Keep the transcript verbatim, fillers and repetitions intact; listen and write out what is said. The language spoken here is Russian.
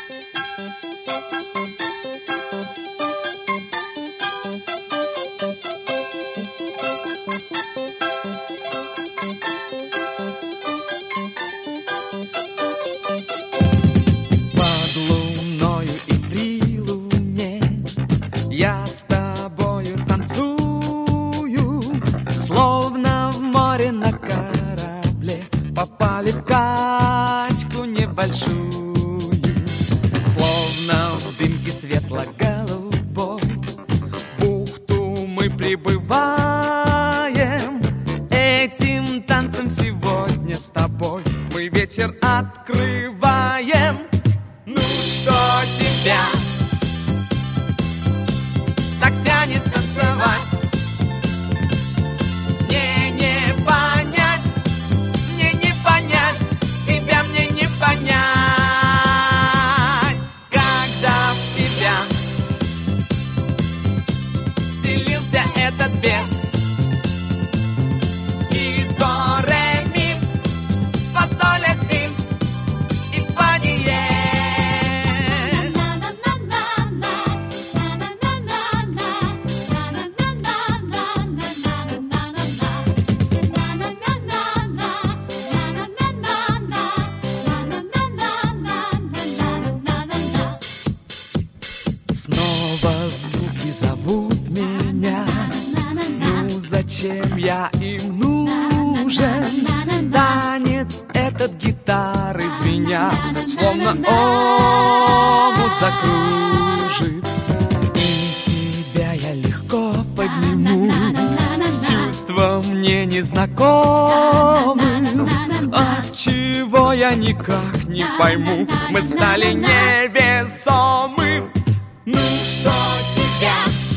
Под луною и при луне я с тобою танцую, словно в море на корабле попали в качку небольшую. Словно в дымке светло-голубой в бухту мы прибываем. Этим танцем сегодня с тобой мы вечер открываем. Ну что тебя так тянет танцевать? Мне не понять, мне не понять, тебя мне не понять. Когда в тебя вселился этот бес, и до ре ми фа соль ля си и фа диез. Снова звуки зовут меня. Ну зачем я им нужен? Танец этот гитары звенят, словно омут закружит. И тебя я легко подниму с чувством мне незнакомым. Отчего я никак не пойму, мы стали невесомы. Ну что тебя